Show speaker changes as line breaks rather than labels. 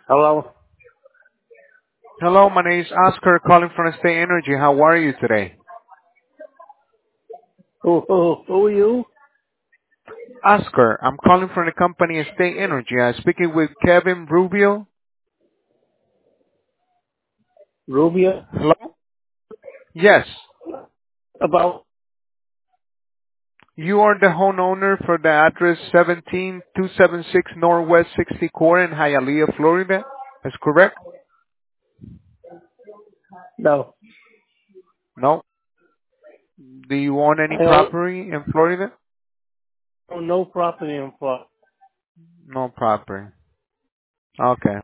Hello.
Hello, my name is Oscar calling from State Energy. How are you today?
Who are you?
Oscar, I'm calling from the company State Energy. I'm speaking with Kevin Rubio.
Rubio.
Hello? Yes.
About
You are the homeowner for the address 17276 Northwest 60 Court in Hialeah, Florida. That's correct?
no.
No. Do you own any
I own
property in Florida?
no property in Florida.
No property. Okay.